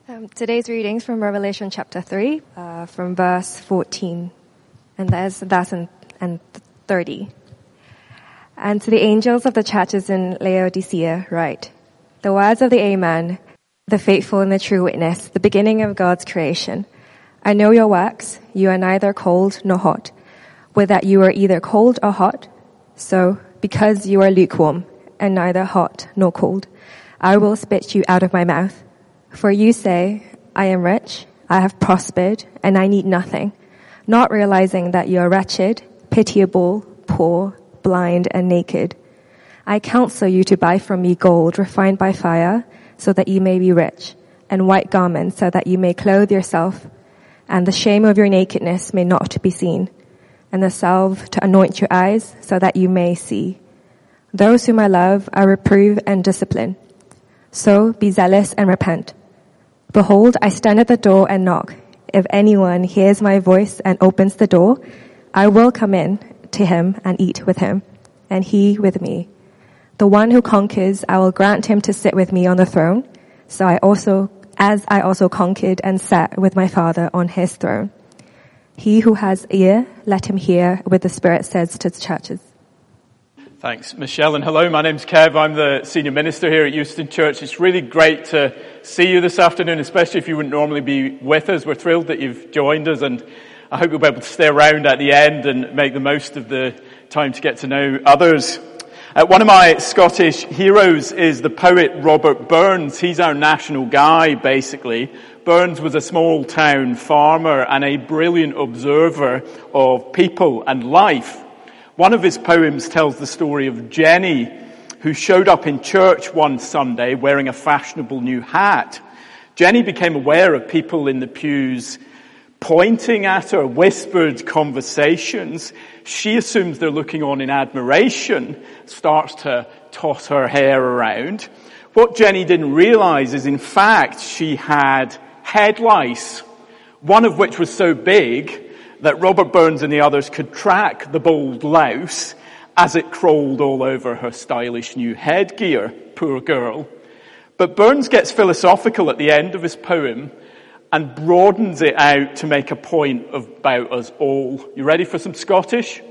Today's readings from Revelation chapter 3, from verse 14, and that's and 30. And to the angels of the churches in Laodicea write, the words of the Amen, the faithful and the true witness, the beginning of God's creation. I know your works, you are neither cold nor hot. With that you are either cold or hot. So, because you are lukewarm, and neither hot nor cold, I will spit you out of my mouth. For you say, I am rich, I have prospered, and I need nothing, not realizing that you are wretched, pitiable, poor, blind, and naked. I counsel you to buy from me gold refined by fire, so that you may be rich, and white garments, so that you may clothe yourself, and the shame of your nakedness may not be seen, and the salve to anoint your eyes, so that you may see. Those whom I love I reprove and discipline. So be zealous and repent. Behold, I stand at the door and knock. If anyone hears my voice and opens the door, I will come in to him and eat with him, and he with me. The one who conquers, I will grant him to sit with me on the throne, as I also conquered and sat with my Father on his throne. He who has ear, let him hear what the Spirit says to the churches. Thanks, Michelle, and hello, my name's Kev. I'm the senior minister here at Euston Church. It's really great to see you this afternoon, especially if you wouldn't normally be with us. We're thrilled that you've joined us, and I hope you'll be able to stay around at the end and make the most of the time to get to know others. One of my Scottish heroes is the poet Robert Burns. He's our national guy, basically. Burns was a small town farmer and a brilliant observer of people and life. One of his poems tells the story of Jenny, who showed up in church one Sunday wearing a fashionable new hat. Jenny became aware of people in the pews pointing at her, whispered conversations. She assumes they're looking on in admiration, starts to toss her hair around. What Jenny didn't realize is, in fact, she had head lice, one of which was so big that Robert Burns and the others could track the bold louse as it crawled all over her stylish new headgear. Poor girl. But Burns gets philosophical at the end of his poem and broadens it out to make a point about us all. You ready for some Scottish?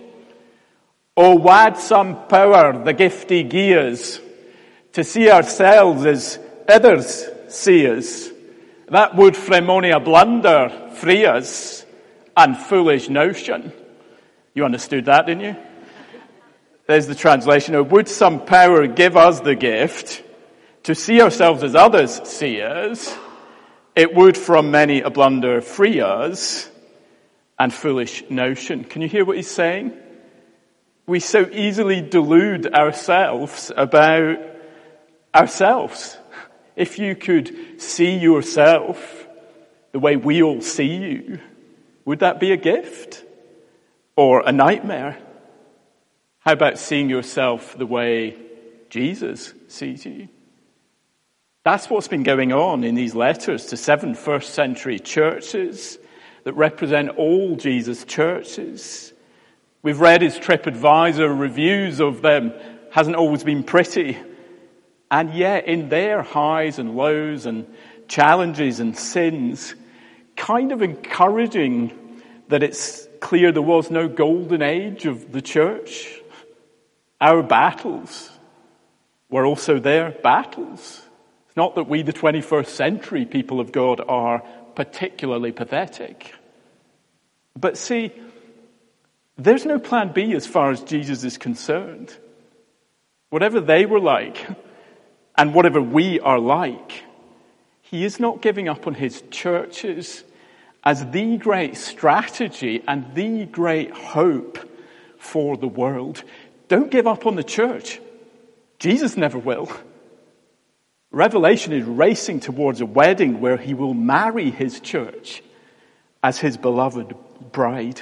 Oh, wad some power the gifty gies to see ourselves as others see us. That would frae mony a blunder free us and foolish notion. You understood that, didn't you? There's the translation. Oh, would some power give us the gift to see ourselves as others see us. It would from many a blunder free us and foolish notion. Can you hear what he's saying? We so easily delude ourselves about ourselves. If you could see yourself the way we all see you, would that be a gift or a nightmare? How about seeing yourself the way Jesus sees you? That's what's been going on in these letters to 7 first century churches that represent all Jesus' churches. We've read his TripAdvisor reviews of them. Hasn't always been pretty. And yet in their highs and lows and challenges and sins, kind of encouraging that it's clear there was no golden age of the church. Our battles were also their battles. It's not that we, the 21st century people of God, are particularly pathetic. But see, there's no plan B as far as Jesus is concerned. Whatever they were like, and whatever we are like, he is not giving up on his churches as the great strategy and the great hope for the world. Don't give up on the church. Jesus never will. Revelation is racing towards a wedding where he will marry his church as his beloved bride.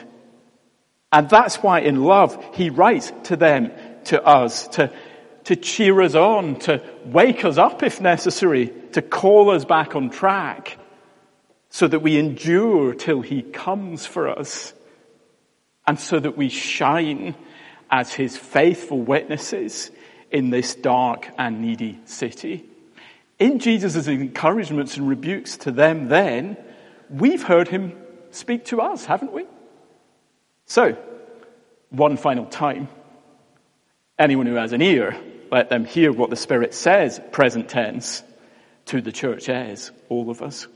And that's why in love he writes to them, to us, to cheer us on, to wake us up if necessary, to call us back on track, so that we endure till he comes for us, and so that we shine as his faithful witnesses in this dark and needy city. In Jesus' encouragements and rebukes to them then, we've heard him speak to us, haven't we? So, one final time, anyone who has an ear, let them hear what the Spirit says, present tense, to the church as, all of us.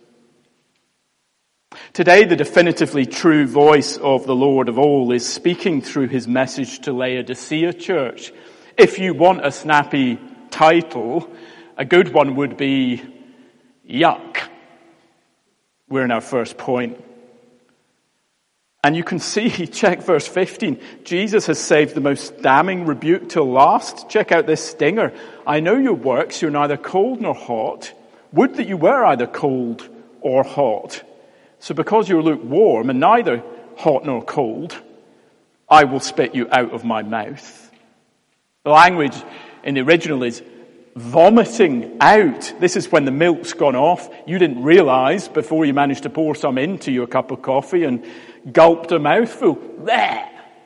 Today, the definitively true voice of the Lord of all is speaking through his message to Laodicea Church. If you want a snappy title, a good one would be Yuck. We're in our first point. And you can see, check verse 15, Jesus has saved the most damning rebuke till last. Check out this stinger. I know your works, you're neither cold nor hot. Would that you were either cold or hot. So because you're lukewarm and neither hot nor cold, I will spit you out of my mouth. The language in the original is vomiting out. This is when the milk's gone off. You didn't realize before you managed to pour some into your cup of coffee and gulped a mouthful. There.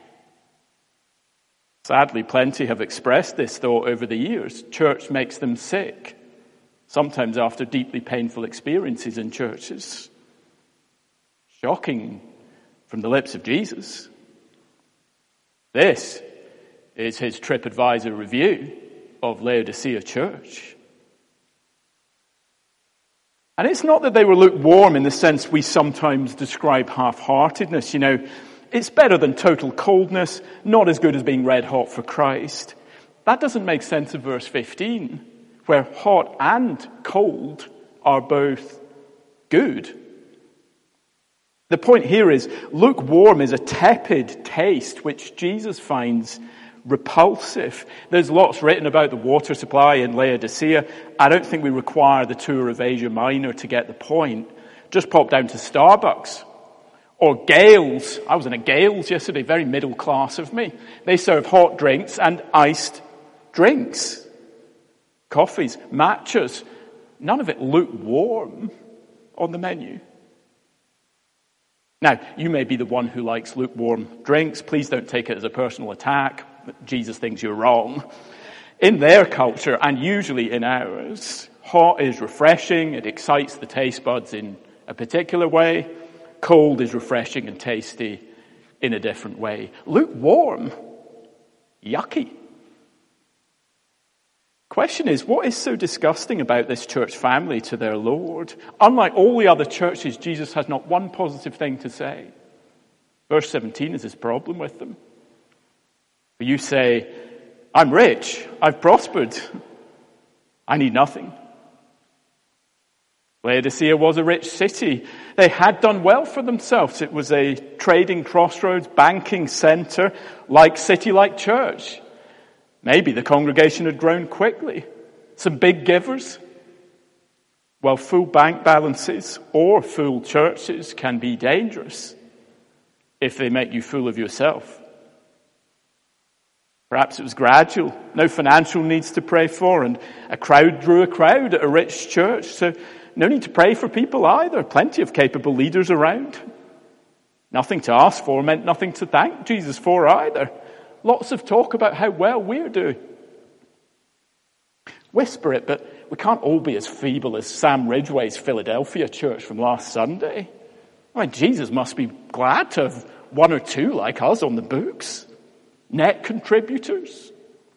Sadly, plenty have expressed this thought over the years. Church makes them sick, sometimes after deeply painful experiences in churches. Shocking from the lips of Jesus. This is his TripAdvisor review of Laodicea Church. And it's not that they were lukewarm in the sense we sometimes describe half-heartedness. You know, it's better than total coldness, not as good as being red hot for Christ. That doesn't make sense of verse 15, where hot and cold are both good. The point here is lukewarm is a tepid taste which Jesus finds repulsive. There's lots written about the water supply in Laodicea. I don't think we require the tour of Asia Minor to get the point. Just pop down to Starbucks. Or Gales. I was in a Gales yesterday, very middle class of me. They serve hot drinks and iced drinks. Coffees, matchas. None of it lukewarm on the menu. Now, you may be the one who likes lukewarm drinks. Please don't take it as a personal attack. Jesus thinks you're wrong. In their culture, and usually in ours, hot is refreshing. It excites the taste buds in a particular way. Cold is refreshing and tasty in a different way. Lukewarm, yucky. Question is, what is so disgusting about this church family to their Lord? Unlike all the other churches, Jesus has not one positive thing to say. Verse 17 is his problem with them. You say, I'm rich, I've prospered, I need nothing. Laodicea was a rich city. They had done well for themselves. It was a trading crossroads, banking center, like city, like church. Maybe the congregation had grown quickly. Some big givers. Well, full bank balances or full churches can be dangerous if they make you fool of yourself. Perhaps it was gradual. No financial needs to pray for, and a crowd drew a crowd at a rich church, so no need to pray for people either. Plenty of capable leaders around. Nothing to ask for meant nothing to thank Jesus for either. Lots of talk about how well we're doing. Whisper it, but we can't all be as feeble as Sam Ridgway's Philadelphia church from last Sunday. I mean, Jesus must be glad to have one or two like us on the books. Net contributors.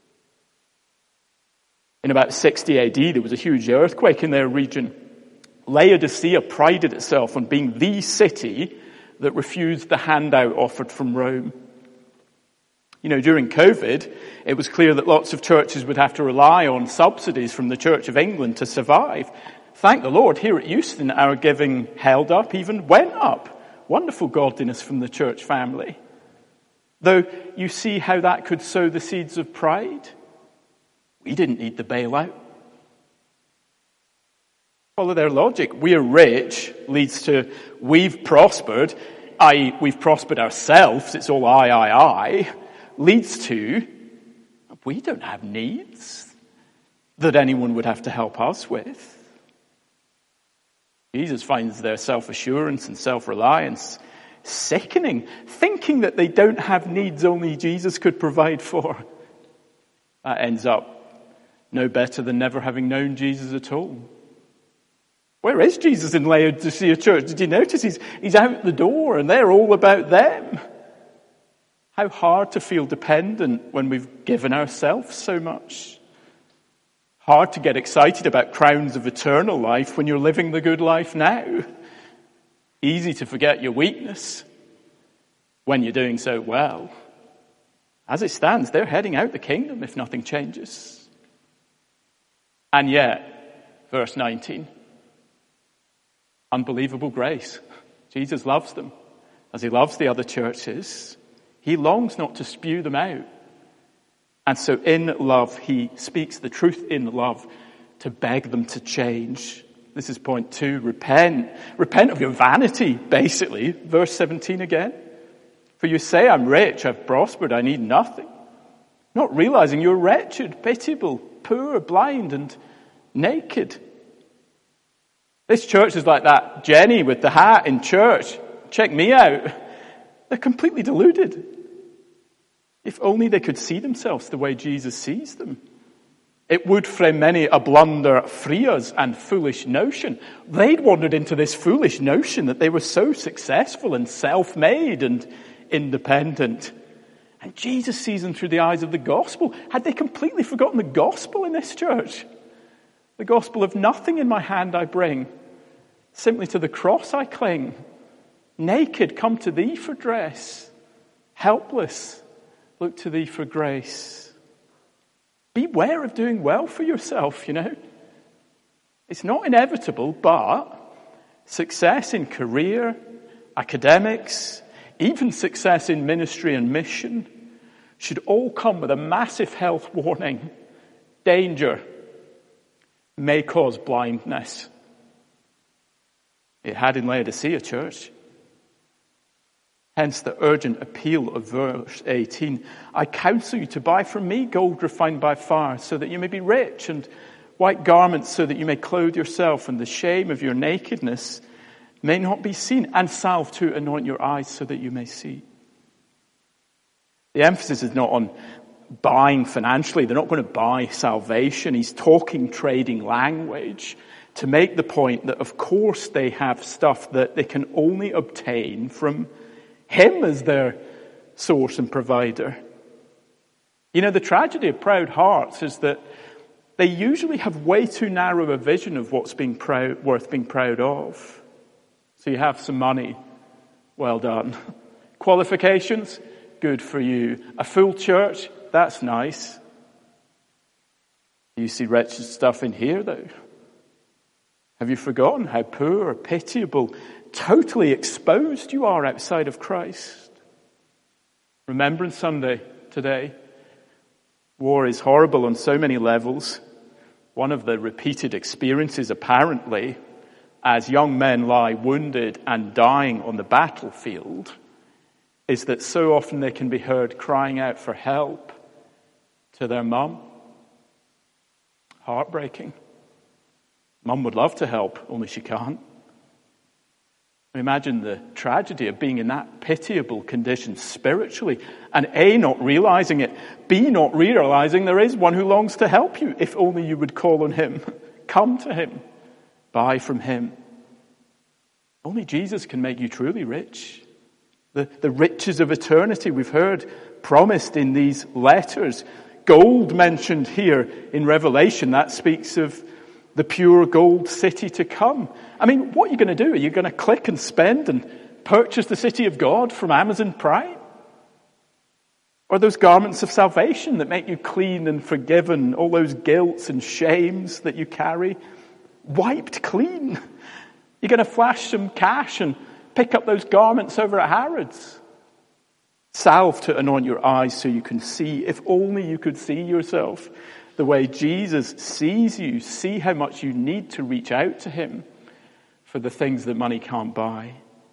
In about 60 AD, there was a huge earthquake in their region. Laodicea prided itself on being the city that refused the handout offered from Rome. You know, during COVID, it was clear that lots of churches would have to rely on subsidies from the Church of England to survive. Thank the Lord, here at Euston, our giving held up, even went up. Wonderful godliness from the church family. Though you see how that could sow the seeds of pride. We didn't need the bailout. Follow their logic. We're rich leads to we've prospered, i.e. we've prospered ourselves, it's all I, leads to we don't have needs that anyone would have to help us with. Jesus finds their self-assurance and self-reliance sickening, thinking that they don't have needs only Jesus could provide for. That ends up no better than never having known Jesus at all. Where is Jesus in Laodicea church? Did you notice he's out the door and they're all about them? How hard to feel dependent when we've given ourselves so much. Hard to get excited about crowns of eternal life when you're living the good life now. Easy to forget your weakness when you're doing so well. As it stands, they're heading out the kingdom if nothing changes. And yet, verse 19, unbelievable grace. Jesus loves them as he loves the other churches. He longs not to spew them out. And so in love, he speaks the truth in love to beg them to change. This is point 2. Repent. Repent of your vanity, basically. Verse 17 again. For you say, I'm rich, I've prospered, I need nothing. Not realizing you're wretched, pitiable, poor, blind, and naked. This church is like that Jenny with the hat in church. Check me out. They're completely deluded. If only they could see themselves the way Jesus sees them. It would frame many a blunder, frias, and foolish notion. They'd wandered into this foolish notion that they were so successful and self-made and independent. And Jesus sees them through the eyes of the gospel. Had they completely forgotten the gospel in this church? The gospel of nothing in my hand I bring. Simply to the cross I cling. Naked, come to thee for dress. Helpless, look to thee for grace. Beware of doing well for yourself, It's not inevitable, but success in career, academics, even success in ministry and mission should all come with a massive health warning. Danger may cause blindness. It had in Laodicea church. Hence the urgent appeal of verse 18. I counsel you to buy from me gold refined by fire, so that you may be rich, and white garments so that you may clothe yourself, and the shame of your nakedness may not be seen, and salve to anoint your eyes so that you may see. The emphasis is not on buying financially. They're not going to buy salvation. He's talking trading language to make the point that, of course, they have stuff that they can only obtain from him as their source and provider. The tragedy of proud hearts is that they usually have way too narrow a vision of what's worth being proud of. So you have some money, well done. Qualifications, good for you. A full church, that's nice. You see wretched stuff in here, though. Have you forgotten how poor, pitiable, totally exposed you are outside of Christ? Remembrance Sunday today. War is horrible on so many levels. One of the repeated experiences, apparently, as young men lie wounded and dying on the battlefield, is that so often they can be heard crying out for help to their mum. Heartbreaking. Mum would love to help, only she can't. Imagine the tragedy of being in that pitiable condition spiritually, and A, not realizing it, B, not realizing there is one who longs to help you, if only you would call on him, come to him, buy from him. Only Jesus can make you truly rich. The riches of eternity we've heard promised in these letters. Gold mentioned here in Revelation, that speaks of the pure gold city to come. I mean, what are you going to do? Are you going to click and spend and purchase the city of God from Amazon Prime? Or those garments of salvation that make you clean and forgiven, all those guilts and shames that you carry, wiped clean? You're going to flash some cash and pick up those garments over at Harrods. Salve to anoint your eyes so you can see. If only you could see yourself the way Jesus sees you. See how much you need to reach out to him for the things that money can't buy.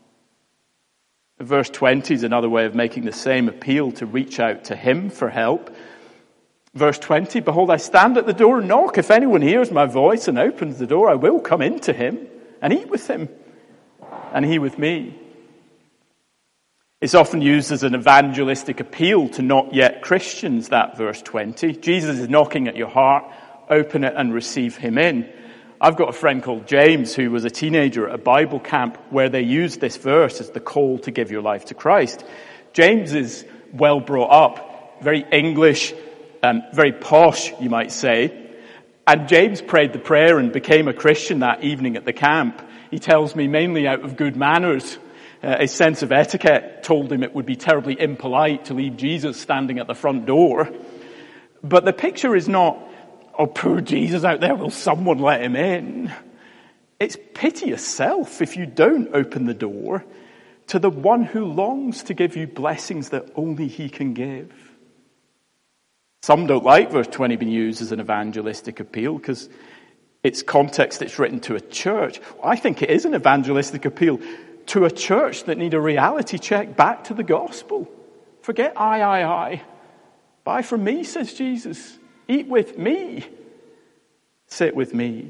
Verse 20 is another way of making the same appeal to reach out to him for help. Verse 20, behold, I stand at the door and knock. If anyone hears my voice and opens the door, I will come into him and eat with him, and he with me. It's often used as an evangelistic appeal to not yet Christians, that verse 20. Jesus is knocking at your heart. open it and receive him in. I've got a friend called James who was a teenager at a Bible camp where they used this verse as the call to give your life to Christ. James is well brought up, very English, very posh, you might say. And James prayed the prayer and became a Christian that evening at the camp. He tells me mainly out of good manners. His sense of etiquette told him it would be terribly impolite to leave Jesus standing at the front door. But the picture is not, oh, poor Jesus out there, will someone let him in? It's pity yourself if you don't open the door to the one who longs to give you blessings that only he can give. Some don't like verse 20 being used as an evangelistic appeal because its context, it's written to a church. I think it is an evangelistic appeal to a church that need a reality check back to the gospel. Forget I. Buy from me, says Jesus. Eat with me. Sit with me.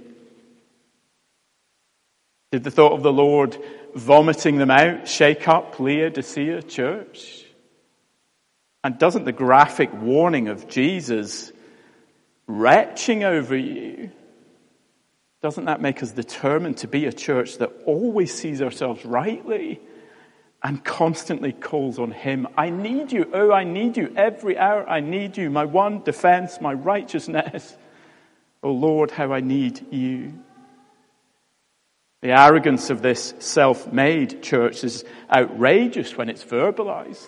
Did the thought of the Lord vomiting them out shake up Laodicea church? And doesn't the graphic warning of Jesus retching over you, doesn't that make us determined to be a church that always sees ourselves rightly and constantly calls on him? I need you. Oh, I need you. Every hour I need you. My one defense, my righteousness. Oh Lord, how I need you. The arrogance of this self-made church is outrageous when it's verbalized.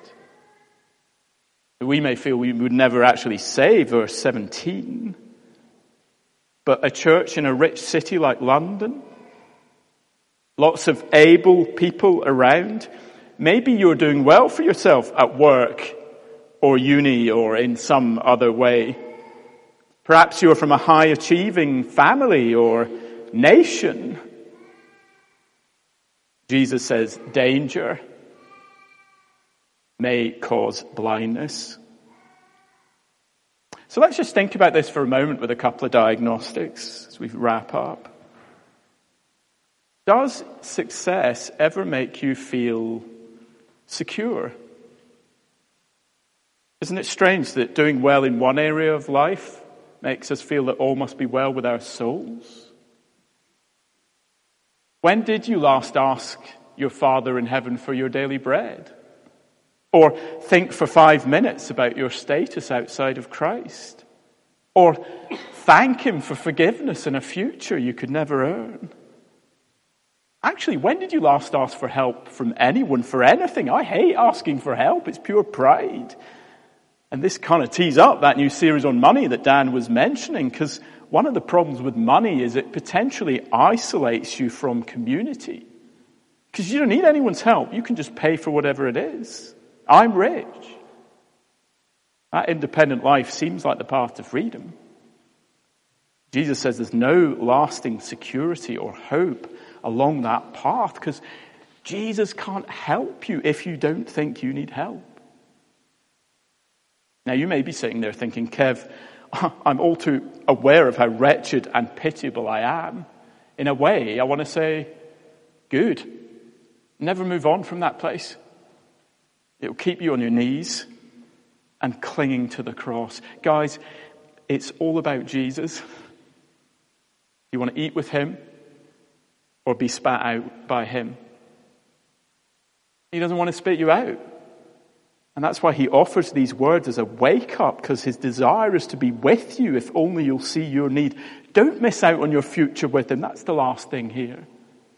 We may feel we would never actually say verse 17. But a church in a rich city like London, lots of able people around, maybe you're doing well for yourself at work or uni or in some other way. Perhaps you're from a high-achieving family or nation. Jesus says danger may cause blindness. So let's just think about this for a moment with a couple of diagnostics as we wrap up. Does success ever make you feel secure? Isn't it strange that doing well in one area of life makes us feel that all must be well with our souls? When did you last ask your Father in heaven for your daily bread? Or think for 5 minutes about your status outside of Christ? Or thank him for forgiveness and a future you could never earn? Actually, when did you last ask for help from anyone for anything? I hate asking for help. It's pure pride. And this kind of tees up that new series on money that Dan was mentioning, because one of the problems with money is it potentially isolates you from community. Because you don't need anyone's help. You can just pay for whatever it is. I'm rich. That independent life seems like the path to freedom. Jesus says there's no lasting security or hope along that path because Jesus can't help you if you don't think you need help. Now you may be sitting there thinking, Kev, I'm all too aware of how wretched and pitiable I am. In a way, I want to say, good. Never move on from that place. It will keep you on your knees and clinging to the cross. Guys, it's all about Jesus. You want to eat with him or be spat out by him? He doesn't want to spit you out. And that's why he offers these words as a wake-up, because his desire is to be with you if only you'll see your need. Don't miss out on your future with him. That's the last thing here.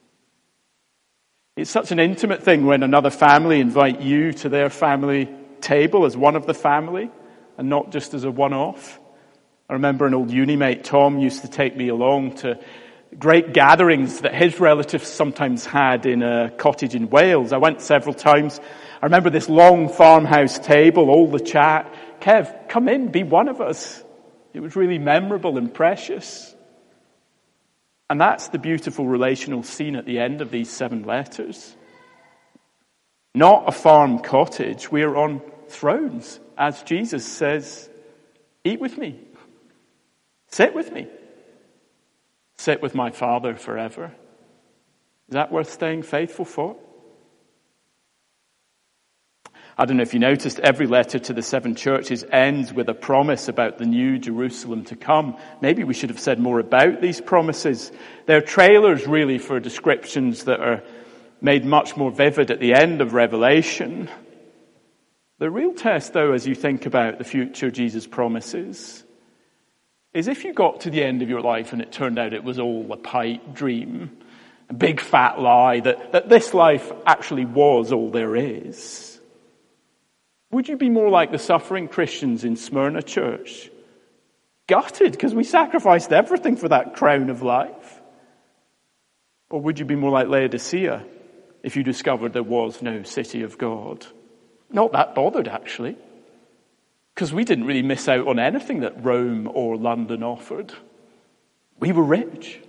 It's such an intimate thing when another family invite you to their family table as one of the family and not just as a one-off. I remember an old uni mate, Tom, used to take me along to great gatherings that his relatives sometimes had in a cottage in Wales. I went several times. I remember this long farmhouse table, all the chat. Kev, come in, be one of us. It was really memorable and precious. And that's the beautiful relational scene at the end of these 7 letters. Not a farm cottage. We're on thrones. As Jesus says, eat with me. Sit with me. Sit with my Father forever. Is that worth staying faithful for? I don't know if you noticed, every letter to the 7 churches ends with a promise about the new Jerusalem to come. Maybe we should have said more about these promises. They're trailers, really, for descriptions that are made much more vivid at the end of Revelation. The real test, though, as you think about the future Jesus promises, is if you got to the end of your life and it turned out it was all a pipe dream, a big fat lie, that this life actually was all there is. Would you be more like the suffering Christians in Smyrna Church? Gutted because we sacrificed everything for that crown of life? Or would you be more like Laodicea if you discovered there was no city of God? Not that bothered, actually, because we didn't really miss out on anything that Rome or London offered. We were rich.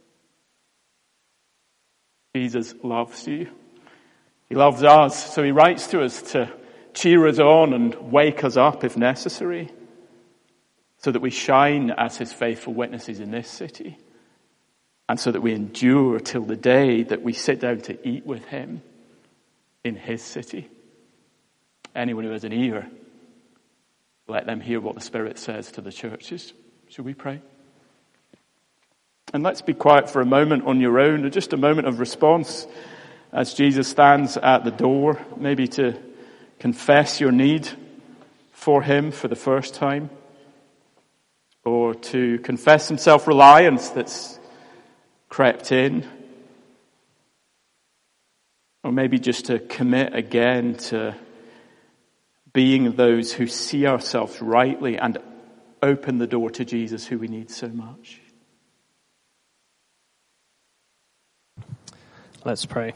Jesus loves you. He loves us, so he writes to us to cheer us on and wake us up if necessary, so that we shine as his faithful witnesses in this city, and so that we endure till the day that we sit down to eat with him in his city. Anyone who has an ear, let them hear what the Spirit says to the churches. Shall we pray? And let's be quiet for a moment on your own, just a moment of response as Jesus stands at the door, maybe to confess your need for him for the first time, or to confess some self-reliance that's crept in, or maybe just to commit again to being those who see ourselves rightly and open the door to Jesus, who we need so much. Let's pray.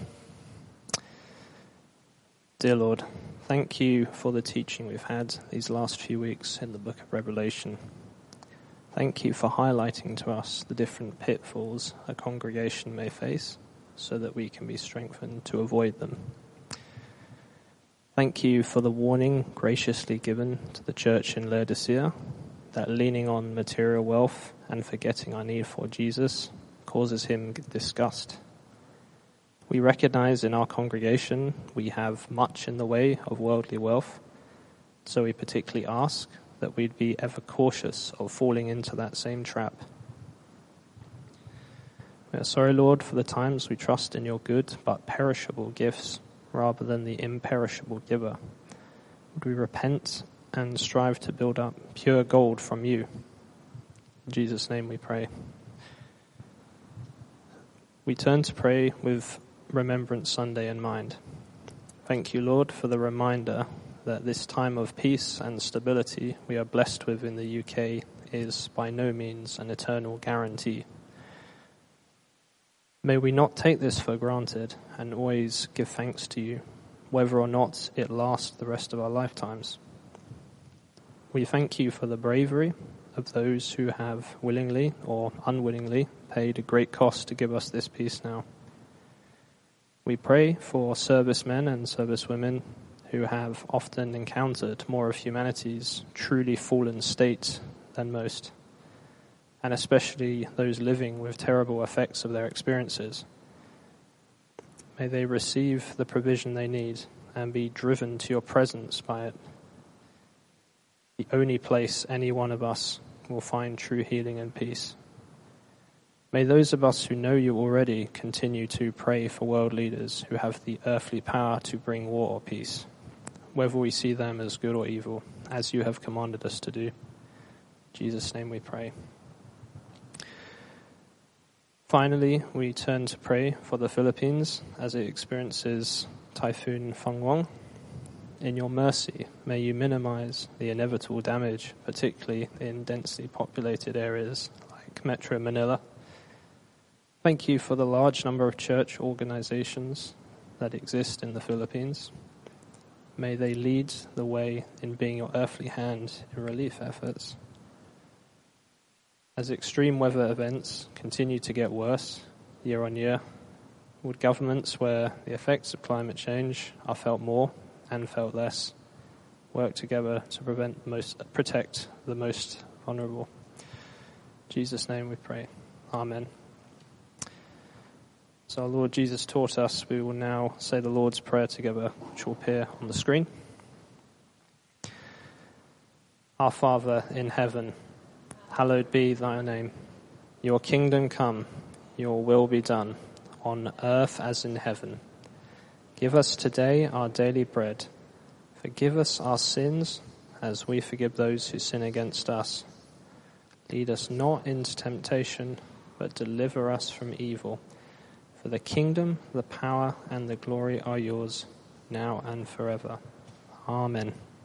Dear Lord, thank you for the teaching we've had these last few weeks in the book of Revelation. Thank you for highlighting to us the different pitfalls a congregation may face so that we can be strengthened to avoid them. Thank you for the warning graciously given to the church in Laodicea that leaning on material wealth and forgetting our need for Jesus causes him disgust. We recognize in our congregation we have much in the way of worldly wealth, so we particularly ask that we'd be ever cautious of falling into that same trap. We are sorry, Lord, for the times we trust in your good but perishable gifts rather than the imperishable giver. Would we repent and strive to build up pure gold from you? In Jesus' name we pray. We turn to pray with Remembrance Sunday in mind. Thank you, Lord, for the reminder that this time of peace and stability we are blessed with in the UK is by no means an eternal guarantee. May we not take this for granted and always give thanks to you, whether or not it lasts the rest of our lifetimes. We thank you for the bravery of those who have willingly or unwillingly paid a great cost to give us this peace now. We pray for servicemen and servicewomen who have often encountered more of humanity's truly fallen state than most, and especially those living with terrible effects of their experiences. May they receive the provision they need and be driven to your presence by it, the only place any one of us will find true healing and peace. May those of us who know you already continue to pray for world leaders who have the earthly power to bring war or peace, whether we see them as good or evil, as you have commanded us to do. In Jesus' name we pray. Finally, we turn to pray for the Philippines as it experiences Typhoon Fangwang. In your mercy, may you minimize the inevitable damage, particularly in densely populated areas like Metro Manila. Thank you for the large number of church organizations that exist in the Philippines. May they lead the way in being your earthly hand in relief efforts. As extreme weather events continue to get worse year on year, would governments where the effects of climate change are felt more and felt less work together to protect the most vulnerable? In Jesus' name we pray. Amen. So our Lord Jesus taught us, we will now say the Lord's Prayer together, which will appear on the screen. Our Father in heaven, hallowed be thy name. Your kingdom come, your will be done, on earth as in heaven. Give us today our daily bread. Forgive us our sins, as we forgive those who sin against us. Lead us not into temptation, but deliver us from evil. For the kingdom, the power, and the glory are yours, now and forever. Amen.